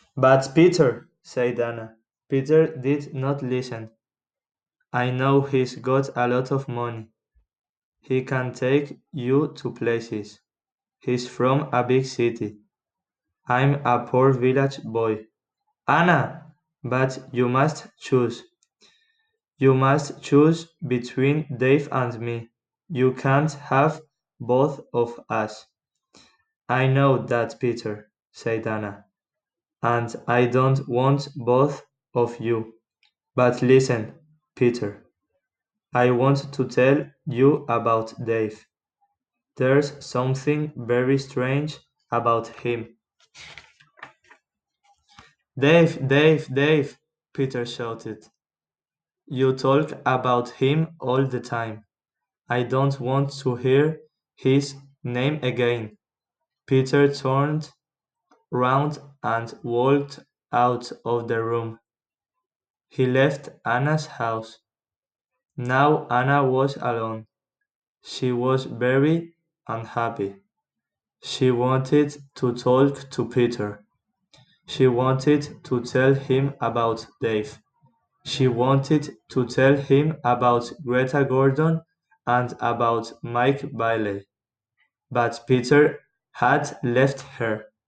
But Peter, said Anna. Peter did not listen. I know he's got a lot of money. He can take you to places. He's from a big city. I'm a poor village boy. Anna, but you must choose. You must choose between Dave and me. You can't have both of us. I know that, Peter, said Anna, and I don't want both of you. But listen, Peter, I want to tell you about Dave. There's something very strange about him. Dave, Dave, Dave, Peter shouted. You talk about him all the time. I don't want to hear his name again. Peter turned round and walked out of the room. He left Anna's house. Now Anna was alone. She was very unhappy. She wanted to talk to Peter. She wanted to tell him about Dave. She wanted to tell him about Greta Gordon and about Mike Bailey. But Peter had left her.